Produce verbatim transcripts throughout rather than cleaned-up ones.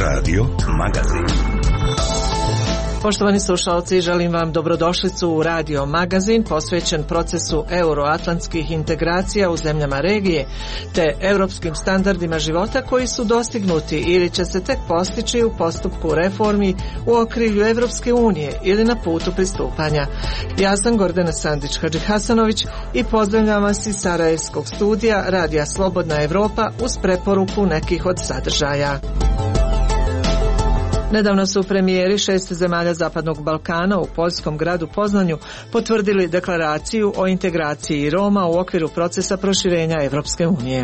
Radio Magazin. Poštovani slušalci, želim vam dobrodošlicu u Radio Magazin posvećen procesu euroatlantskih integracija u zemljama regije te europskim standardima života koji su dostignuti ili će se tek postići u postupku reformi u okrilju Evropske unije ili na putu pristupanja. Ja sam Gordana Sandić-Hadžihasanović i pozdravljam vas iz Sarajevskog studija Radija Slobodna Evropa uz preporuku nekih od sadržaja. Nedavno su premijeri šest zemalja Zapadnog Balkana u poljskom gradu Poznanju potvrdili deklaraciju o integraciji Roma u okviru procesa proširenja Evropske unije.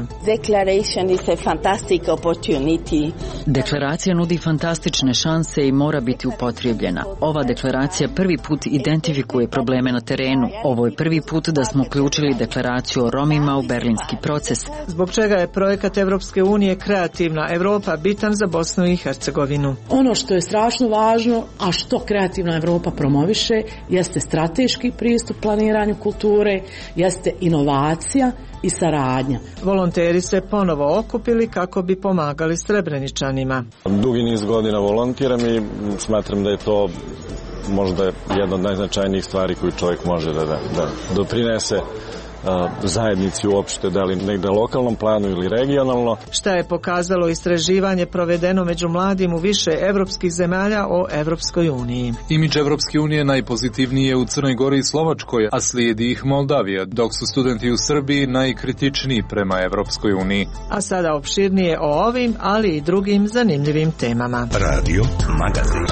Deklaracija nudi fantastične šanse i mora biti upotrijebljena. Ova deklaracija prvi put identifikuje probleme na terenu. Ovo je prvi put da smo uključili deklaraciju o Romima u berlinski proces. Zbog čega je projekat Evropske unije Kreativna Evropa bitan za Bosnu i Hercegovinu? Ono što je strašno važno, a što Kreativna Evropa promoviše, jeste strateški pristup planiranju kulture, jeste inovacija i saradnja. Volonteri se ponovo okupili kako bi pomagali Srebreničanima. Dugi niz godina volontiram i smatram da je to možda jedna od najznačajnijih stvari koju čovjek može da, da, da doprinese zajednici uopšte, da li negde lokalnom planu ili regionalno. Šta je pokazalo istraživanje provedeno među mladim u više evropskih zemalja o Evropskoj uniji? Imidž Evropske unije najpozitivniji je u Crnoj Gori i Slovačkoj, a slijedi ih Moldavija, dok su studenti u Srbiji najkritičniji prema Evropskoj uniji. A sada opširnije o ovim, ali i drugim zanimljivim temama. Radio Magazin.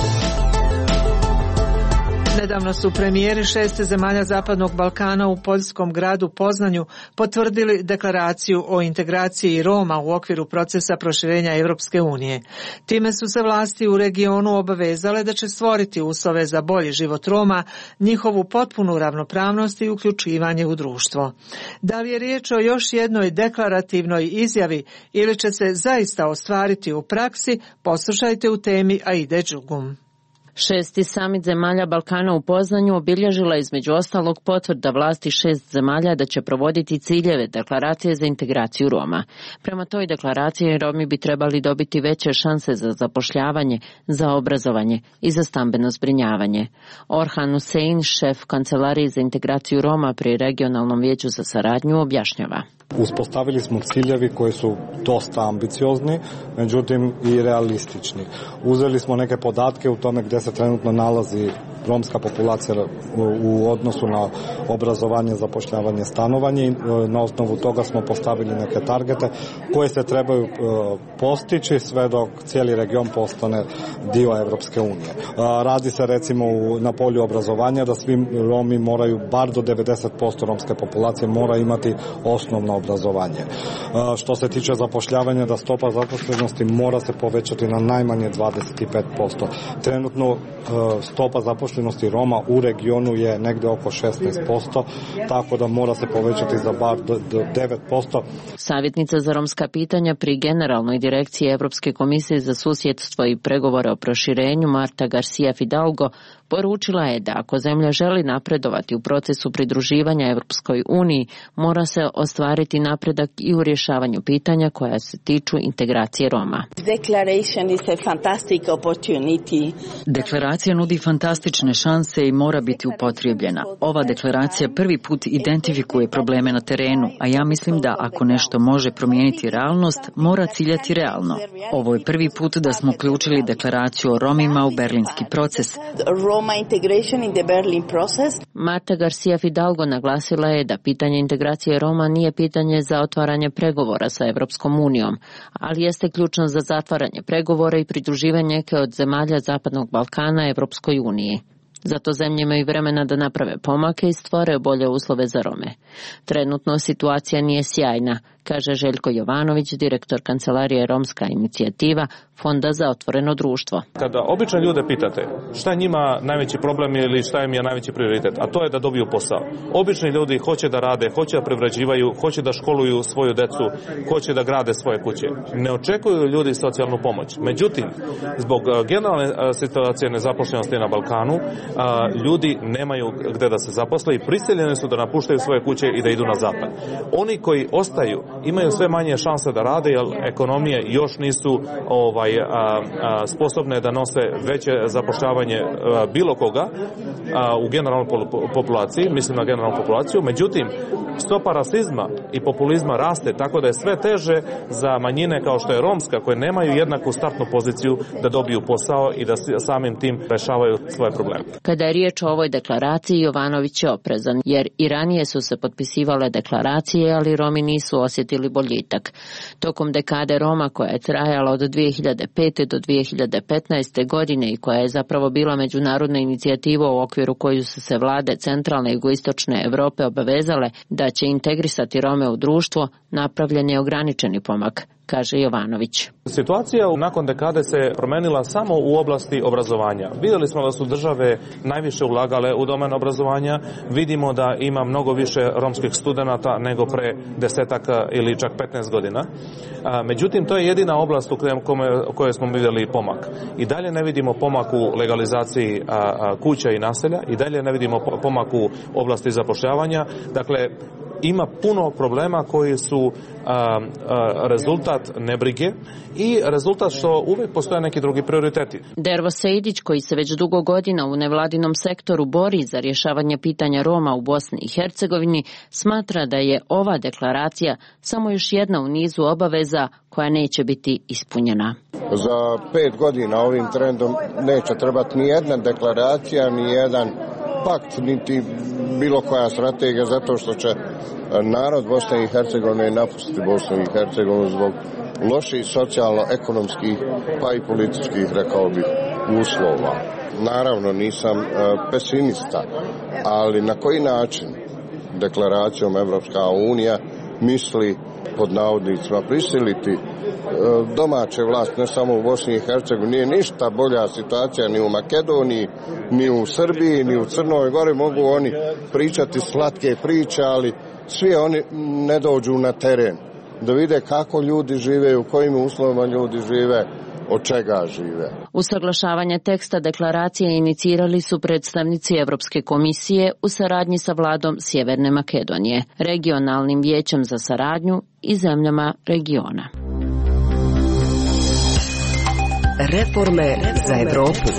Nedavno su premijeri šest zemalja Zapadnog Balkana u poljskom gradu Poznanju potvrdili deklaraciju o integraciji Roma u okviru procesa proširenja Evropske unije. Time su se vlasti u regionu obavezale da će stvoriti uslove za bolji život Roma, njihovu potpunu ravnopravnost i uključivanje u društvo. Da li je riječ o još jednoj deklarativnoj izjavi ili će se zaista ostvariti u praksi, poslušajte u temi Aide Đugum. Šesti samit zemalja Balkana u Poznanju obilježila između ostalog potvrda vlasti šest zemalja da će provoditi ciljeve deklaracije za integraciju Roma. Prema toj deklaraciji Romi bi trebali dobiti veće šanse za zapošljavanje, za obrazovanje i za stambeno zbrinjavanje. Orhan Hussein, šef Kancelarije za integraciju Roma pri Regionalnom vijeću za saradnju, objašnjava. Uspostavili smo ciljevi koji su dosta ambiciozni, međutim i realistični. Uzeli smo neke podatke u tome gdje se trenutno nalazi romska populacija u odnosu na obrazovanje, zapošljavanje, stanovanje i na osnovu toga smo postavili neke targete koje se trebaju postići sve dok cijeli region postane dio Evropske unije. Radi se recimo na polju obrazovanja da svi Romi moraju, bar do devedeset posto romske populacije mora imati osnovno obrazovanje. Što se tiče zapošljavanja, da stopa zaposlenosti mora se povećati na najmanje dvadeset pet posto. Trenutno stopa zaposlenosti Roma u regionu je negdje oko šesnaest posto, tako da mora se povećati za bar do devet posto. Savjetnica za romska pitanja pri Generalnoj direkciji Evropske komisije za susjedstvo i pregovore o proširenju Marta Garcia Fidalgo poručila je da ako zemlja želi napredovati u procesu pridruživanja Evropskoj uniji, mora se ostvariti napredak i u rješavanju pitanja koja se tiču integracije Roma. Deklaracija nudi fantastične šanse i mora biti upotrijebljena. Ova deklaracija prvi put identifikuje probleme na terenu, a ja mislim da ako nešto može promijeniti realnost, mora ciljati realno. Ovo je prvi put da smo uključili deklaraciju o Romima u berlinski proces. Marta Garcia Fidalgo naglasila je da pitanje integracije Roma nije pitanje za otvaranje pregovora sa Evropskom unijom, ali jeste ključno za zatvaranje pregovora i pridruživanje neke od zemalja Zapadnog Balkana Evropskoj uniji. Zato zemlje imaju vremena da naprave pomake i stvore bolje uslove za Rome. Trenutno situacija nije sjajna, kaže Željko Jovanović, direktor Kancelarije Romska inicijativa Fonda za otvoreno društvo. Kada obično ljude pitate šta je njima najveći problem ili šta im je najveći prioritet, a to je da dobiju posao. Obični ljudi hoće da rade, hoće da privređivaju, hoće da školuju svoju decu, hoće da grade svoje kuće. Ne očekuju ljudi socijalnu pomoć. Međutim, zbog generalne situacije nezaposlenosti na Balkanu, ljudi nemaju gde da se zaposle i prisiljeni su da napuštaju svoje kuće i da idu na zapad. Oni koji ostaju imaju sve manje šanse da rade, jer ekonomije još nisu ovaj, a, a, sposobne da nose veće zapošljavanje a, bilo koga a, u generalnoj populaciji, mislim na generalnu populaciju. Međutim, stopa rasizma i populizma raste, tako da je sve teže za manjine kao što je romska, koje nemaju jednaku startnu poziciju da dobiju posao i da samim tim rešavaju svoje probleme. Kada je riječ o ovoj deklaraciji, Jovanović je oprezan, jer i ranije su se potpisivale deklaracije, ali Romi nisu osjetili boljitak. Tokom dekade Roma, koja je trajala od dvije hiljade pete do dvije hiljade petnaeste godine i koja je zapravo bila međunarodna inicijativa u okviru koju su se vlade centralne i jugoistočne Europe obavezale da će integrisati Rome u društvo, napravljen je ograničeni pomak, kaže Jovanović. Situacija nakon dekade se promenila samo u oblasti obrazovanja. Vidjeli smo da su države najviše ulagale u domen obrazovanja, vidimo da ima mnogo više romskih studenata nego pre desetak ili čak petnaest godina. Međutim, to je jedina oblast u kojoj smo vidjeli pomak. I dalje ne vidimo pomak u legalizaciji kuća i naselja, i dalje ne vidimo pomak u oblasti zapošljavanja. Dakle, ima puno problema koji su a, a, rezultat nebrige i rezultat što uvijek postoje neki drugi prioriteti. Dervo Sejdić, koji se već dugo godina u nevladinom sektoru bori za rješavanje pitanja Roma u Bosni i Hercegovini, smatra da je ova deklaracija samo još jedna u nizu obaveza koja neće biti ispunjena. Za pet godina ovim trendom neće trebati ni jedna deklaracija, ni jedan pakt, niti bilo koja strategija, zato što će narod Bosne i Hercegovine napustiti Bosnu i Hercegovinu zbog loših socijalno-ekonomskih pa i političkih, rekao bih, uslova. Naravno, nisam pesimista, ali na koji način deklaracijom Evropska unija misli, pod navodnicima, prisiliti domaće vlast, ne samo u Bosni i Hercegovini, nije ništa bolja situacija ni u Makedoniji, ni u Srbiji, ni u Crnoj Gori. Mogu oni pričati slatke priče, ali svi oni ne dođu na teren da vide kako ljudi žive, u kojim uslovima ljudi žive, od čega žive. Usaglašavanje teksta deklaracije inicirali su predstavnici Evropske komisije u saradnji sa vladom Sjeverne Makedonije, regionalnim vijećem za saradnju i zemljama regiona. Reforme za Evropu.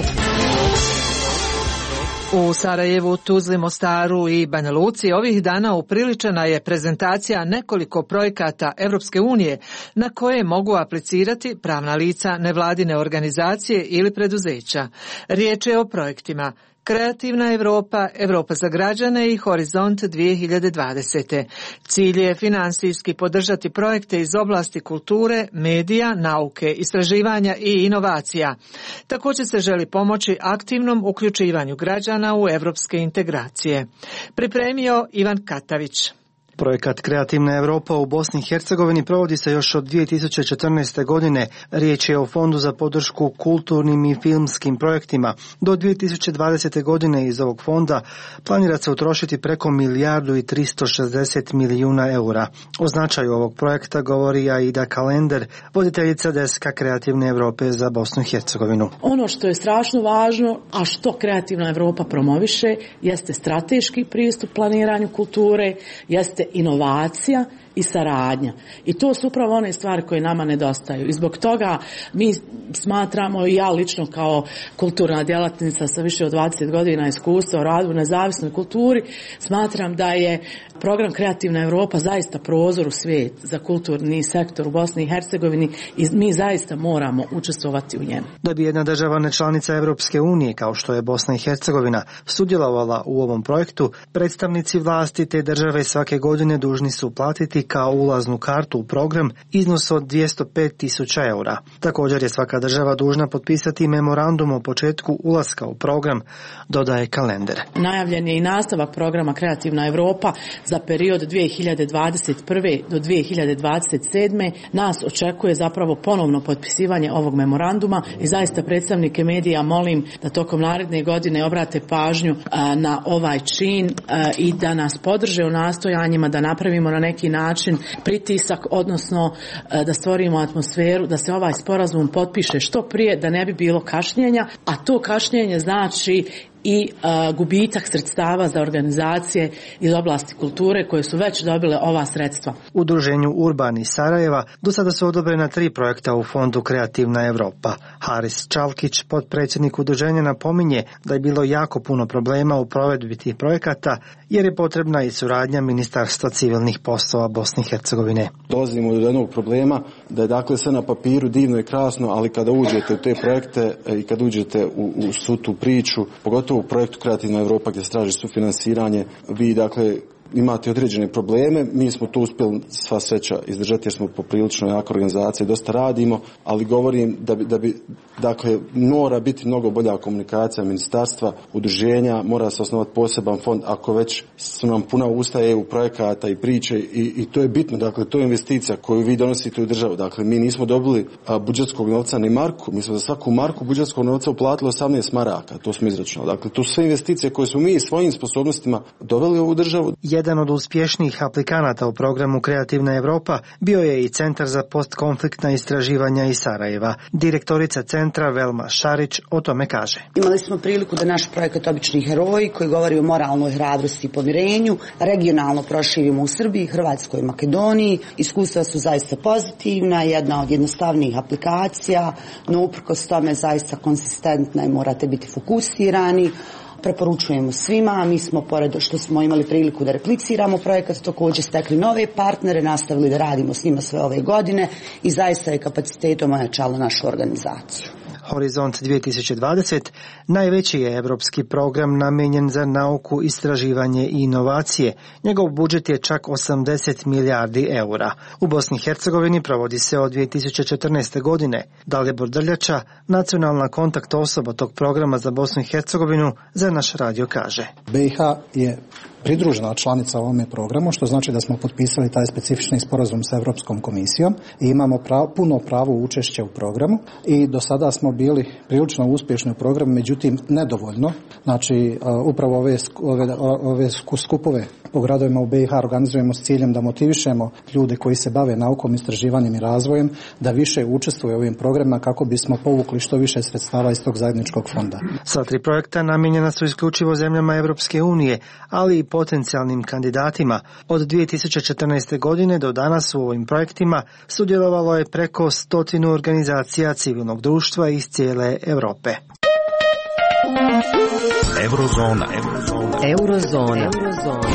U Sarajevu, Tuzli, Mostaru i Banja Luci ovih dana upriličena je prezentacija nekoliko projekata Evropske unije na koje mogu aplicirati pravna lica, nevladine organizacije ili preduzeća. Riječ je o projektima Kreativna Europa, Europa za građane i Horizont dvije hiljade dvadesete. Cilj je finansijski podržati projekte iz oblasti kulture, medija, nauke, istraživanja i inovacija. Također se želi pomoći aktivnom uključivanju građana u evropske integracije. Pripremio Ivan Katavić. Projekat Kreativna Europa u Bosni i Hercegovini provodi se još od dvije tisuće četrnaeste. godine. Riječ je o Fondu za podršku kulturnim i filmskim projektima. Do dvije tisuće dvadesete. godine iz ovog fonda planira se utrošiti preko milijardu i tristo šezdeset milijuna eura. O značaju ovog projekta govori Aida Kalender, voditeljica deska Kreativne Europe za Bosnu i Hercegovinu. Ono što je strašno važno, a što Kreativna Europa promoviše, jeste strateški pristup planiranju kulture, jeste inovacija i saradnja. I to su upravo one stvari koje nama nedostaju. I zbog toga mi smatramo, i ja lično kao kulturna djelatnica sa više od dvadeset godina iskustva u radu u nezavisnoj kulturi, smatram da je program Kreativna Europa zaista prozor u svijet za kulturni sektor u Bosni i Hercegovini i mi zaista moramo učestvovati u njemu. Da bi jedna država nečlanica Evropske unije, kao što je Bosna i Hercegovina, sudjelovala u ovom projektu, predstavnici vlasti te države svake godine dužni su platiti kao ulaznu kartu u program iznos od dvjesto pet tisuća eura. Također je svaka država dužna potpisati memorandum o početku ulaska u program, dodaje Kalender. Najavljen je i nastavak programa Kreativna Europa za period dvije hiljade dvadeset prve. do dvije hiljade dvadeset sedme. Nas očekuje zapravo ponovno potpisivanje ovog memoranduma i zaista predstavnike medija molim da tokom naredne godine obrate pažnju na ovaj čin i da nas podrže u nastojanjima da napravimo na neki način pritisak, odnosno da stvorimo atmosferu da se ovaj sporazum potpiše što prije, da ne bi bilo kašnjenja, a to kašnjenje znači i a, gubitak sredstava za organizacije iz oblasti kulture koje su već dobile ova sredstva. U udruženju Urbani Sarajeva do sada su odobrena tri projekta u fondu Kreativna Europa. Haris Čalkić, potpredsjednik udruženja, napominje da je bilo jako puno problema u provedbi tih projekata jer je potrebna i suradnja Ministarstva civilnih poslova Bosne i Hercegovine. Dolazimo do jednog problema da je dakle sve na papiru divno i krasno, ali kada uđete u te projekte i kada uđete u, u svu tu priču, pogotovo u projektu Kreativna Europa gdje se traži sufinansiranje, vi dakle imate određene probleme. Mi smo tu uspjeli sva sreća izdržati jer smo poprilično jaka organizacija, dosta radimo, ali govorim da bi, da bi dakle mora biti mnogo bolja komunikacija ministarstva, udruženja, mora se osnovati poseban fond ako već su nam puna usta E U projekata i priče i, i to je bitno, dakle to je investicija koju vi donosite u državu. Dakle mi nismo dobili a, budžetskog novca ni marku, mi smo za svaku marku budžetskog novca uplatili osamnaest maraka, to smo izračunali. Dakle to su sve investicije koje smo mi svojim sposobnostima doveli u ovu državu. Jedan od uspješnijih aplikanata u programu Kreativna Europa bio je i Centar za postkonfliktna istraživanja iz Sarajeva. Direktorica centra Velma Šarić o tome kaže. Imali smo priliku da naš projekat Obični heroji, koji govori o moralnoj hrabrosti i pomirenju, regionalno proširimo u Srbiji, Hrvatskoj i Makedoniji. Iskustva su zaista pozitivna, jedna od jednostavnijih aplikacija, no uprkos tome zaista konsistentna i morate biti fokusirani. Preporučujemo svima, mi smo pored što smo imali priliku da repliciramo projekat, također stekli nove partnere, nastavili da radimo s njima sve ove godine i zaista je kapacitetom ojačalo našu organizaciju. Horizont dvije tisuće dvadeset najveći je europski program namijenjen za nauku, istraživanje i inovacije. Njegov budžet je čak osamdeset milijardi eura. U Bosni i Hercegovini provodi se od dvije tisuće četrnaeste. godine. Dalibor Drljača, nacionalna kontakt osoba tog programa za Bosnu i Hercegovinu, za naš radio kaže. B i H je pridružena članica ovome programu, što znači da smo potpisali taj specifični sporazum sa Europskom komisijom i imamo prav, puno pravo učešća u programu i do sada smo bili prilično uspješni u programu, međutim nedovoljno. Znači upravo ove, ove, ove skupove po gradovima u B i H organizujemo s ciljem da motivišemo ljude koji se bave naukom, istraživanjem i razvojem da više učestvuju u ovim programima kako bismo povukli što više sredstava iz tog zajedničkog fonda. Sva tri projekta namijenjena su isključivo zemljama Europske unije, ali i potencijalnim kandidatima. Od dvije tisuće četrnaeste. godine do danas u ovim projektima sudjelovalo je preko stotinu organizacija civilnog društva iz cijele Europe. Eurozona. Eurozona. Eurozona. Eurozona.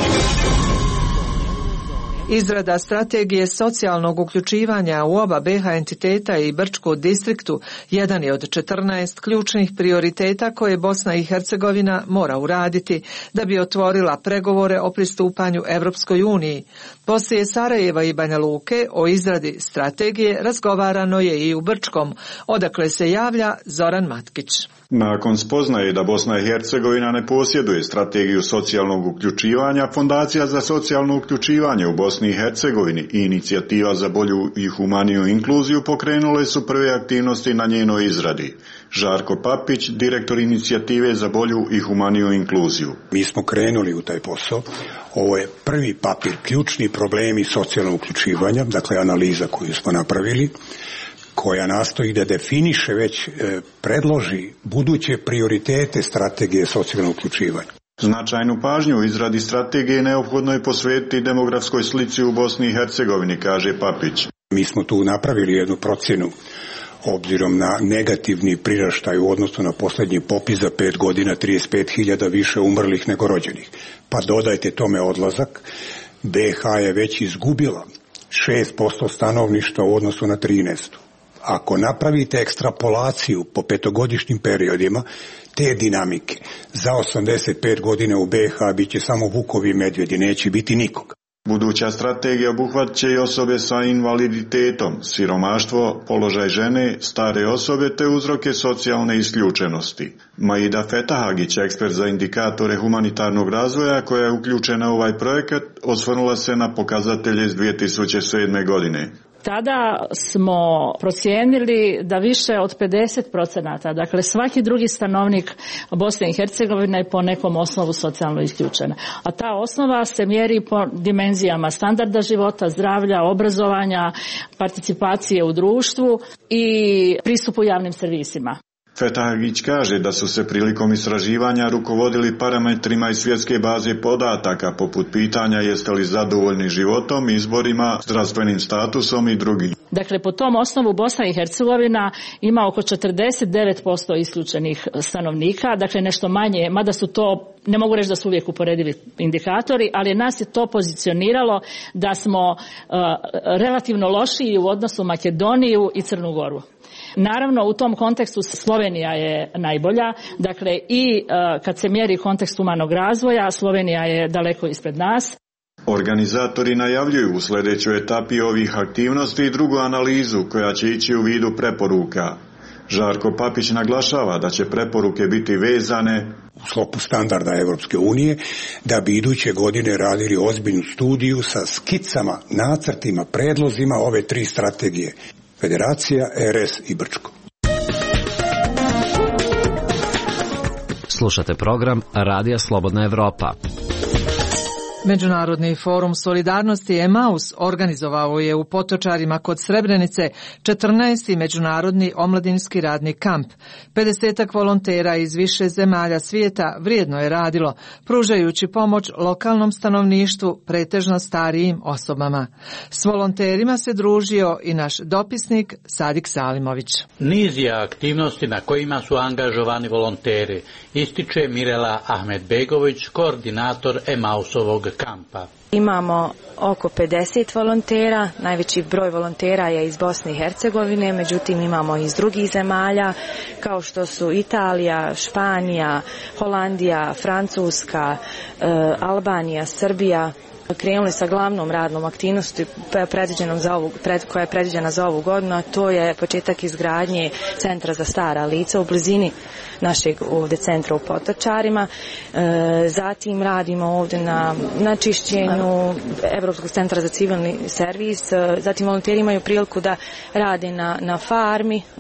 Izrada strategije socijalnog uključivanja u oba B i H entiteta i Brčko distriktu jedan je od četrnaest ključnih prioriteta koje Bosna i Hercegovina mora uraditi da bi otvorila pregovore o pristupanju Evropskoj uniji. Poslije Sarajeva i Banja Luke o izradi strategije razgovarano je i u Brčkom, odakle se javlja Zoran Matkić. Nakon spoznaje da Bosna i Hercegovina ne posjeduje strategiju socijalnog uključivanja, Fondacija za socijalno uključivanje u Bosni i Hercegovini i Inicijativa za bolju i humaniju inkluziju pokrenule su prve aktivnosti na njenoj izradi. Žarko Papić, direktor Inicijative za bolju i humaniju inkluziju. Mi smo krenuli u taj posao. Ovo je prvi papir, ključni problemi socijalnog uključivanja, dakle analiza koju smo napravili, koja nastoji da definiše već e, predloži buduće prioritete strategije socijalnog uključivanja. Značajnu pažnju u izradi strategije neophodno je posvetiti demografskoj slici u Bosni i Hercegovini, kaže Papić. Mi smo tu napravili jednu procjenu obzirom na negativni priraštaj u odnosu na posljednji popis za pet godina, trideset pet hiljada više umrlih nego rođenih. Pa dodajte tome odlazak, B i H je već izgubila šest posto stanovništva u odnosu na trinaest. Ako napravite ekstrapolaciju po petogodišnjim periodima te dinamike, za osamdeset pet godina u B i H bit će samo vukovi i medvjedi, neće biti nikoga. Buduća strategija obuhvaća i osobe sa invaliditetom, siromaštvo, položaj žene, stare osobe te uzroke socijalne isključenosti. Maida Fetahagić, ekspert za indikatore humanitarnog razvoja koja je uključena u ovaj projekat, osvrnula se na pokazatelje iz dvije tisuće sedme. godine. Tada smo procijenili da više od pedeset procenata, dakle svaki drugi stanovnik Bosne i Hercegovine je po nekom osnovu socijalno isključena. A ta osnova se mjeri po dimenzijama standarda života, zdravlja, obrazovanja, participacije u društvu i pristupu javnim servisima. Fetahagić kaže da su se prilikom istraživanja rukovodili parametrima iz svjetske baze podataka poput pitanja jeste li zadovoljni životom, izborima, zdravstvenim statusom i drugim. Dakle, po tom osnovu Bosna i Hercegovina ima oko četrdeset devet posto isključenih stanovnika, dakle nešto manje, mada su to, ne mogu reći da su uvijek uporedivi indikatori, ali nas je to pozicioniralo da smo uh, relativno lošiji u odnosu Makedoniju i Crnu Goru. Naravno, u tom kontekstu Slovenija je najbolja, dakle i uh, kad se mjeri kontekst humanog razvoja, Slovenija je daleko ispred nas. Organizatori najavljuju u sljedećoj etapi ovih aktivnosti i drugu analizu koja će ići u vidu preporuka. Žarko Papić naglašava da će preporuke biti vezane u sklopu standarda Europske unije, da bi iduće godine radili ozbiljnu studiju sa skicama, nacrtima, predlozima ove tri strategije. Federacija, R S i Brčko. Slušate program Radija Slobodna Evropa. Međunarodni forum solidarnosti Emaus organizovao je u Potočarima kod Srebrenice četrnaesti međunarodni omladinski radni kamp. pedesetak volontera iz više zemalja svijeta vrijedno je radilo, pružajući pomoć lokalnom stanovništvu, pretežno starijim osobama. S volonterima se družio i naš dopisnik Sadik Salimović. Niz je aktivnosti na kojima su angažovani volonteri, ističe Mirela Ahmedbegović, koordinator Emausovog kampa. Imamo oko pedeset volontera, najveći broj volontera je iz Bosne i Hercegovine, međutim imamo i iz drugih zemalja kao što su Italija, Španija, Holandija, Francuska, e, Albanija, Srbija. Krenuli sa glavnom radnom aktivnosti predviđenom za ovu, pred, koja je predviđena za ovu godinu, a to je početak izgradnje centra za stara lica u blizini našeg ovdje centra u Potočarima. E, zatim radimo ovdje na, na čišćenju Evropskog centra za civilni servis. E, zatim volonteri imaju priliku da rade na, na farmi e,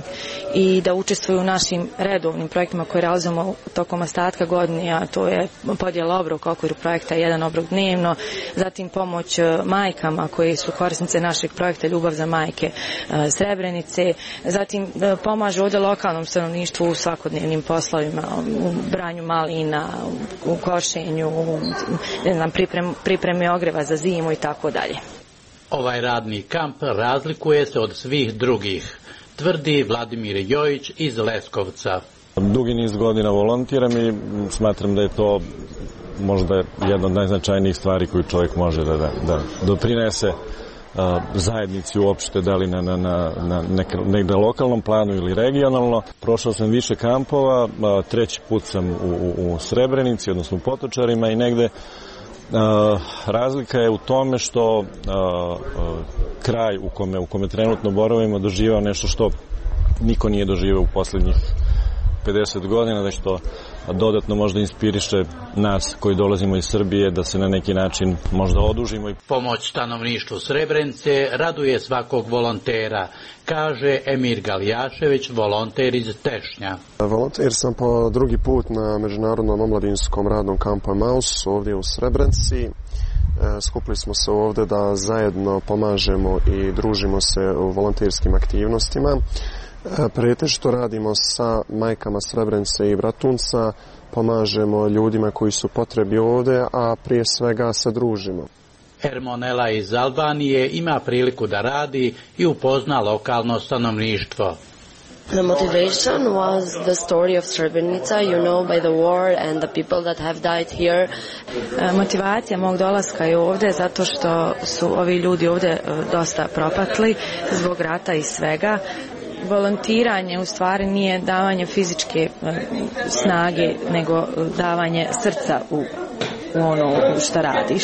i da učestvuju u našim redovnim projektima koje realizujemo tokom ostatka godine, a to je podjela obroka u okviru projekta jedan obrok dnevno. Zatim pomoć majkama koji su korisnice našeg projekta Ljubav za majke Srebrenice. Zatim pomažu ovdje lokalnom stanovništvu u svakodnevnim poslovima, u branju malina, u košenju, u ne znam, priprem, pripremi ogreva za zimu i tako dalje. Ovaj radni kamp razlikuje se od svih drugih, tvrdi Vladimir Jojić iz Leskovca. Dugi niz godina volontiram i smatram da je to možda jedna od najznačajnijih stvari koju čovjek može da, da, da doprinese uh, zajednici uopšte, da li na, na, na, na neka, negde lokalnom planu ili regionalno. Prošao sam više kampova, uh, treći put sam u, u, u Srebrenici, odnosno u Potočarima i negde uh, razlika je u tome što uh, uh, kraj u kome, u kome trenutno boravimo doživao nešto što niko nije doživao u posljednjih pedeset godina, da što dodatno možda inspiriše nas koji dolazimo iz Srbije da se na neki način možda odužimo. Pomoć stanovništvu Srebrenice raduje svakog volontera, kaže Emir Galijašević, volonter iz Tešnja. Volonter sam po drugi put na Međunarodnom omladinskom radnom kampu Emaus ovdje u Srebrenici. Skupili smo se ovdje da zajedno pomažemo i družimo se u volonterskim aktivnostima. Pretežito radimo sa majkama Srebrenice i Bratunca, pomažemo ljudima koji su potrebi ovdje, a prije svega se družimo. Ermonela iz Albanije ima priliku da radi i upozna lokalno stanovništvo. The motivation was the story of Srebrenica, you know, by the war and the people that have died here. Motivacija mog dolaska je ovdje zato što su ovi ljudi ovdje dosta propatli zbog rata i svega. Volontiranje u stvari nije davanje fizičke snage, nego davanje srca u, u ono što radiš.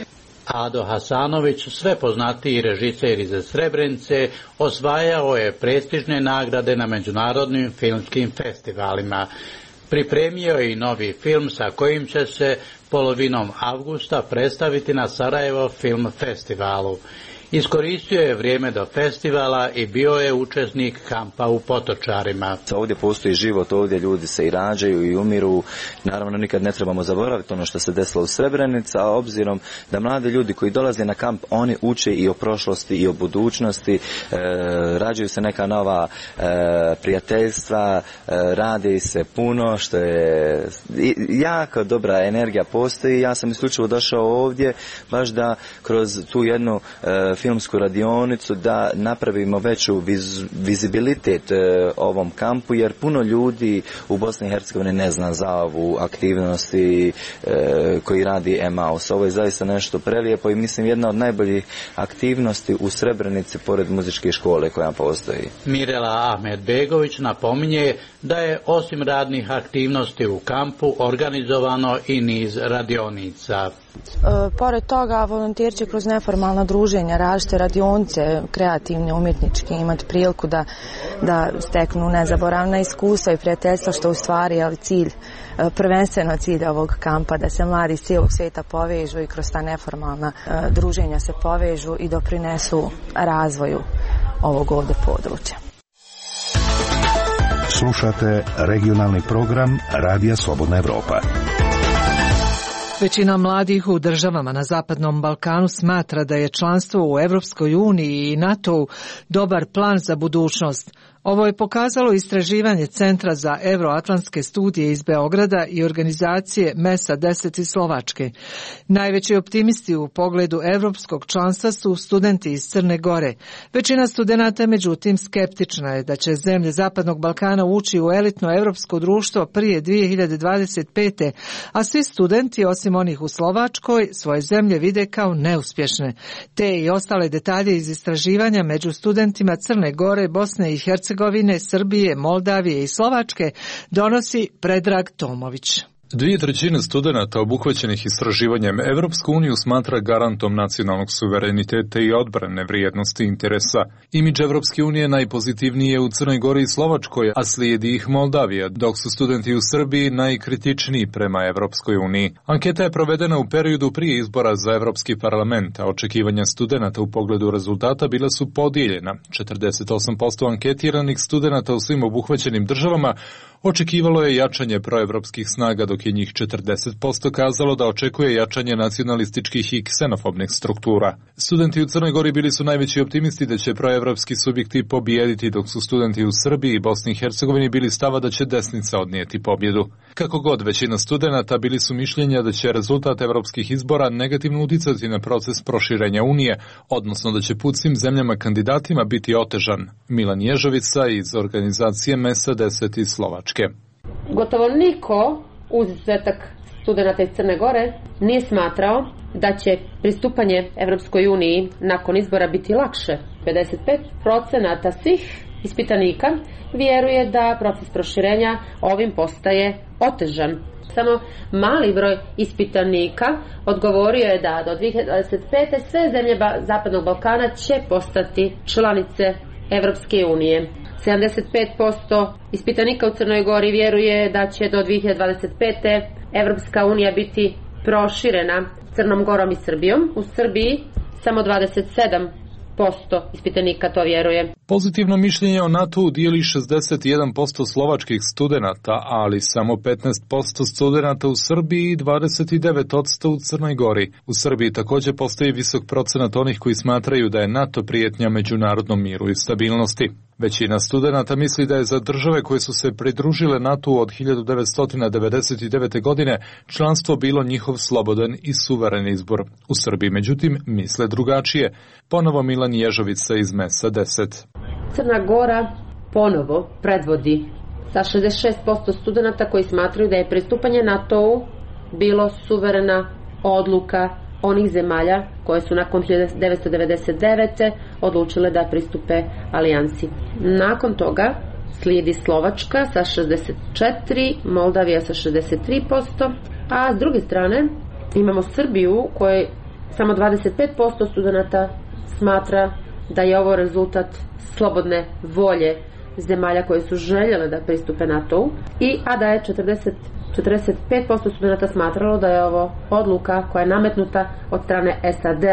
Ado Hasanović, sve poznatiji režiser iz Srebrenice, osvajao je prestižne nagrade na međunarodnim filmskim festivalima. Pripremio je i novi film sa kojim će se polovinom avgusta predstaviti na Sarajevo film festivalu. Iskoristio je vrijeme do festivala i bio je učesnik kampa u Potočarima. Ovdje postoji život, ovdje ljudi se i rađaju i umiru. Naravno, nikad ne trebamo zaboraviti ono što se desilo u Srebrenici, a obzirom da mladi ljudi koji dolaze na kamp, oni uče i o prošlosti i o budućnosti, e, rađaju se neka nova e, prijateljstva, e, radi se puno, što je jako dobra energija postoji. Ja sam isključivo došao ovdje baš da kroz tu jednu e, filmsku radionicu da napravimo veću viz, vizibilitet e, ovom kampu, jer puno ljudi u Bosni i Hercegovini ne zna za ovu aktivnosti e, koji radi Emaus. Ovo je zaista nešto prelijepo i mislim jedna od najboljih aktivnosti u Srebrenici pored muzičke škole koja postoji. Mirela Ahmedbegović napominje da je osim radnih aktivnosti u kampu organizovano i niz radionica. E, pored toga, volonteri će kroz neformalna druženja, različite radionice, kreativne, umjetničke, imati priliku da, da steknu nezaboravna iskustva i prijateljstva, što u stvari je cilj, prvenstveno cilj ovog kampa, da se mladi iz cijelog svijeta povežu i kroz ta neformalna e, druženja se povežu i doprinesu razvoju ovog ovdje područja. Slušate regionalni program Radija Slobodna Evropa. Većina mladih u državama na Zapadnom Balkanu smatra da je članstvo u Evropskoj uniji i NATO-u dobar plan za budućnost. Ovo je pokazalo istraživanje Centra za euroatlantske studije iz Beograda i organizacije MESA deset iz Slovačke. Najveći optimisti u pogledu evropskog članstva su studenti iz Crne Gore. Većina studenata, međutim, skeptična je da će zemlje Zapadnog Balkana ući u elitno evropsko društvo prije dvije hiljade dvadeset pete. a svi studenti, osim onih u Slovačkoj, svoje zemlje vide kao neuspješne. Te i ostale detalje iz istraživanja među studentima Crne Gore, Bosne i Hercegovine, Srbije, Moldavije i Slovačke donosi Predrag Tomović. Dvije trećine studenata obuhvaćenih istraživanjem Evropsku uniju smatra garantom nacionalnog suvereniteta i odbrane vrijednosti interesa. Imidž Evropske unije najpozitivniji je u Crnoj Gori i Slovačkoj, a slijedi ih Moldavija, dok su studenti u Srbiji najkritičniji prema Evropskoj uniji. Anketa je provedena u periodu prije izbora za Evropski parlament, a očekivanja studenata u pogledu rezultata bila su podijeljena. četrdeset osam posto anketiranih studenata u svim obuhvaćenim državama očekivalo je jačanje proevropskih snaga, dok je njih četrdeset posto kazalo da očekuje jačanje nacionalističkih i ksenofobnih struktura. Studenti u Crnoj Gori bili su najveći optimisti da će proevropski subjekti pobijediti, dok su studenti u Srbiji i Bosni i Hercegovini bili stava da će desnica odnijeti pobjedu. Kako god, većina studenata bili su mišljenja da će rezultat evropskih izbora negativno uticati na proces proširenja Unije, odnosno da će put svim zemljama kandidatima biti otežan. Milan Ježovica iz organizacije MESA deset iz Slovačke. Gotovo niko, uz izuzetak studenata iz Crne Gore, nije smatrao da će pristupanje Evropskoj uniji nakon izbora biti lakše. pedeset pet posto svih ispitanika vjeruje da proces proširenja ovim postaje otežan. Samo mali broj ispitanika odgovorio je da do dvije hiljade dvadeset pete sve zemlje Zapadnog Balkana će postati članice Evropske unije. sedamdeset pet posto ispitanika u Crnoj Gori vjeruje da će do dvije hiljade dvadeset pete Evropska unija biti proširena Crnom Gorom i Srbijom. U Srbiji samo dvadeset sedam posto ispitanika to vjeruje. Pozitivno mišljenje o NATO-u dijeli šezdeset jedan posto slovačkih studenata, ali samo petnaest posto studenata u Srbiji i dvadeset devet posto u Crnoj Gori. U Srbiji također postoji visok procenat onih koji smatraju da je NATO prijetnja međunarodnom miru i stabilnosti. Većina studenata misli da je za države koje su se pridružile NATO-u od hiljadu devetsto devedeset devete. godine članstvo bilo njihov slobodan i suveren izbor. U Srbiji, međutim, misle drugačije. Ponovo Milan Ježovica iz MESA deset. Crna Gora ponovo predvodi sa šezdeset šest posto studenata koji smatraju da je pristupanje NATO-u bilo suverena odluka onih zemalja koje su nakon hiljadu devetsto devedeset devete. odlučile da pristupe alijansi. Nakon toga slijedi Slovačka sa šezdeset četiri, Moldavija sa šezdeset tri posto, a s druge strane imamo Srbiju kojoj samo dvadeset pet posto studenata smatra da je ovo rezultat slobodne volje zemalja koje su željele da pristupe NATO-u, i a da je četrdeset, četrdeset pet posto studenata smatralo da je ovo odluka koja je nametnuta od strane S A D-a.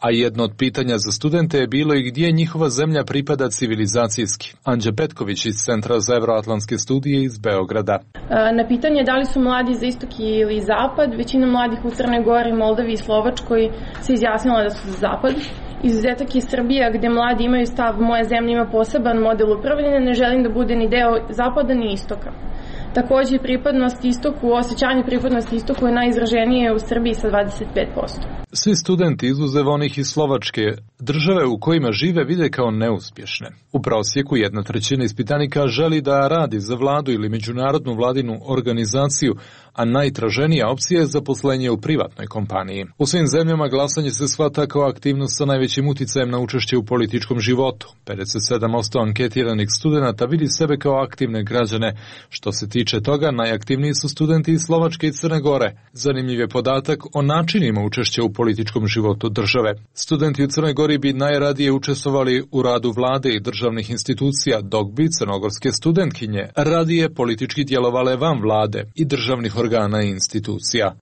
a jedno od pitanja za studente je bilo i gdje njihova zemlja pripada civilizacijski. Anđe Petković iz Centra za evroatlantske studije iz Beograda. Na pitanje da li su mladi za istok ili zapad, većina mladih u Crnoj Gori, Moldavi i Slovačkoj se izjasnila da su za zapad. Izuzetak je Srbija, gde mladi imaju stav moja zemlja ima poseban model upravljanja, ne želim da bude ni deo zapada ni istoka. Takođe, pripadnost istoku, osjećanje pripadnosti istoku je najizraženije u Srbiji sa dvadeset pet posto. Svi studenti izuzev onih iz Slovačke države u kojima žive vide kao neuspješne. U prosjeku jedna trećina ispitanika želi da radi za vladu ili međunarodnu vladinu organizaciju, a najtraženija opcija je zaposlenje u privatnoj kompaniji. U svim zemljama glasanje se shvata kao aktivnost sa najvećim uticajem na učešće u političkom životu. pedeset sedam posto anketiranih studenata vidi sebe kao aktivne građane. Što se tiče toga, najaktivniji su studenti iz Slovačke i Crne Gore. Zanimljiv je podatak o načinima učešća u političkom životu države. Studenti u Crnoj Gori bi najradije učestvovali u radu vlade i državnih institucija, dok bi crnogorske studentkinje radije politički djelovale van vlade i državnih organa i institucija.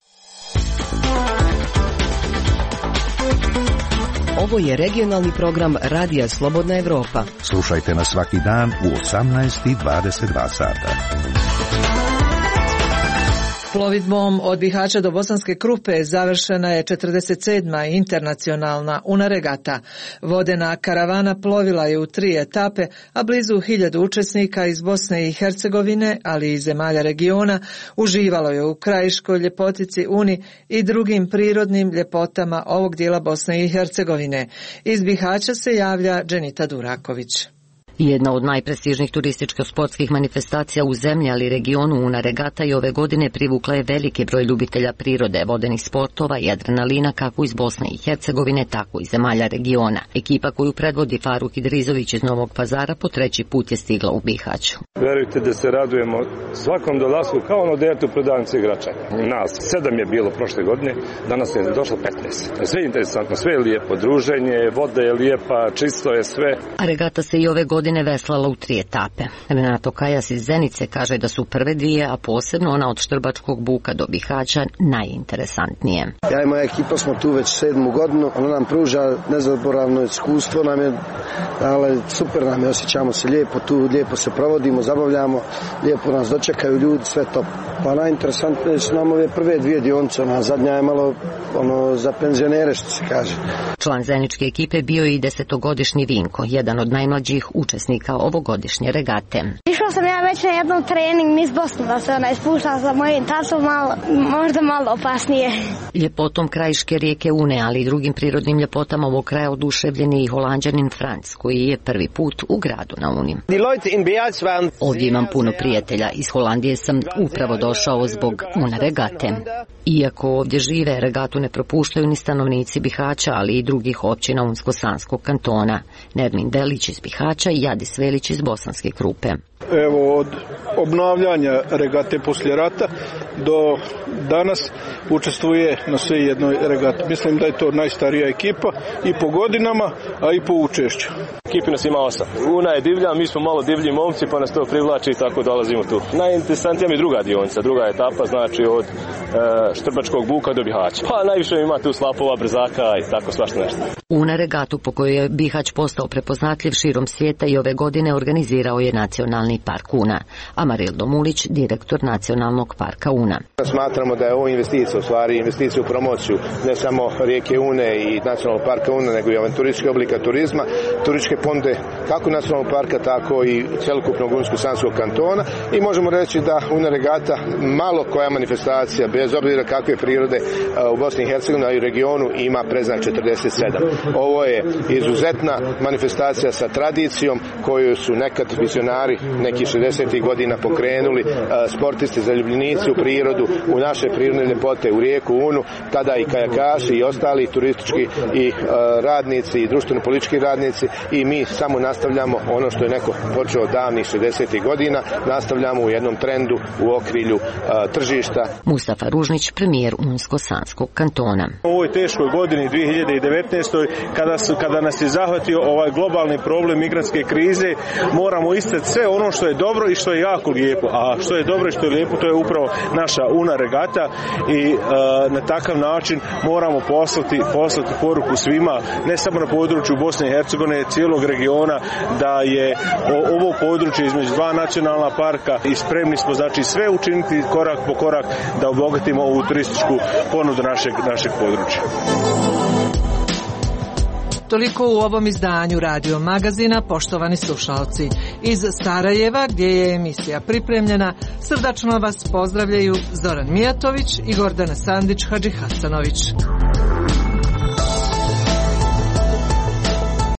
Ovo je regionalni program Radija Slobodna Evropa. Slušajte nas svaki dan u osamnaest i dvadeset dva sata. Plovidbom od Bihaća do Bosanske Krupe završena je četrdeset sedma internacionalna UNA regata. Vodena karavana plovila je u tri etape, a blizu hiljadu učesnika iz Bosne i Hercegovine, ali i zemalja regiona, uživalo je u krajiškoj ljepotici Uni i drugim prirodnim ljepotama ovog dijela Bosne i Hercegovine. Iz Bihaća se javlja Dženita Duraković. Jedna od najprestižnijih turističko-sportskih manifestacija u zemlji, ali regionu, UNA regata i ove godine privukla je veliki broj ljubitelja prirode, vodenih sportova i adrenalina kako iz Bosne i Hercegovine, tako i zemalja regiona. Ekipa koju predvodi Faruk Idrizović iz Novog Pazara po treći put je stigla u Bihać. Verujte da se radujemo svakom dolasku kao ono dete u prodavnici igrača. Nas sedam je bilo prošle godine, danas je došlo petnaest. Sve je interesantno, sve je lijepo, druženje, voda je lijepa, čisto je sve. A regata se i ove godine godine veslala u tri etape. Renato Kajas iz Zenice kaže da su prve dvije, a posebno ona od Štrbačkog buka do Bihaća, najinteresantnije. Ja i moja ekipa smo tu već sedmu godinu, ona nam pruža nezaboravno iskustvo, nam je, ali super nam je, osjećamo se lijepo tu, lijepo se provodimo, zabavljamo, lijepo nas dočekaju ljudi, sve top. Pa najinteresantnije su nam ove prve dvije dionice, ona zadnja je malo ono za penzionere, što se kaže. Član zeničke ekipe bio je i desetogodišnji Vinko, jedan od najmlađih učesnika ovogodišnje regate. Išla sam ja već na jednom trening niz Bosnu da se ona ispušta sa mojim tatom, malo, možda malo opasnije. Ljepotom krajiške rijeke Une, ali i drugim prirodnim ljepotama ovog kraja oduševljen je i Holanđanin Franc, koji je prvi put u gradu na Uni. Ovdje imam puno prijatelja. Iz Holandije sam upravo došao zbog UNA regate. Iako ovdje žive, regatu ne propuštaju ni stanovnici Bihaća, ali i drugih općina Unsko-Sanskog kantona. Nermin Delić iz Bihaća i Jadis Velić iz Bosanske Krupe. Evo, od obnavljanja regate poslije rata do danas učestvuje na sve jednoj regati. Mislim da je to najstarija ekipa i po godinama, a i po učešću. Ekipi nas ima osam. Una je divlja, mi smo malo divlji momci, pa nas to privlači i tako dolazimo tu. Najinteresantnija mi je druga dionica, druga etapa, znači od e, Štrbačkog buka do Bihaća. Pa najviše ima tu slapova, brzaka i tako svašta nešto. Una regatu po kojoj je Bihać postao prepoznatljiv širom svijeta i ove godine organizirao je Nacionalni park Una. Amarildo Mulić, direktor Nacionalnog parka Una. Smatramo da je ovo investicija, u stvari investicija u promociju ne samo rijeke Une i Nacionalnog parka Una, nego i avanturističkih oblika turizma, turističke ponude kako Nacionalnog parka, tako i celokupnog Unsko-Sanskog kantona i možemo reći da Una regata malo koja manifestacija, bez obzira kakve prirode u Bosni i Hercegovini, a i regionu ima predznak četrdeset sedam. Ovo je izuzetna manifestacija sa tradicijom koju su nekad vizionari nekih šezdesetih godina pokrenuli, sportisti, zaljubljenici u prirodu, u naše prirodne ljepote, u rijeku Unu, tada i kajakaši i ostali turistički i radnici i društveno-politički radnici i mi samo nastavljamo ono što je neko počeo davnih šezdesetih godina, nastavljamo u jednom trendu u okrilju tržišta. Mustafa Ružnić, premijer Unsko-Sanskog kantona. U ovoj teškoj godini dvije hiljade devetnaestoj kada, su, kada nas je zahvatio ovaj globalni problem migrantske krize, moramo istati sve ono ono što je dobro i što je jako lijepo, a što je dobro i što je lijepo to je upravo naša Una regata i na takav način moramo poslati, poslati poruku svima, ne samo na području Bosne i Hercegovine, cijelog regiona, da je ovo područje između dva nacionalna parka i spremni smo znači sve učiniti korak po korak da obogatimo ovu turističku ponudu našeg, našeg područja. Toliko u ovom izdanju Radio Magazina, poštovani slušalci. Iz Sarajeva, gdje je emisija pripremljena, srdačno vas pozdravljaju Zoran Mijatović i Gordana Sandić Hadžihasanović.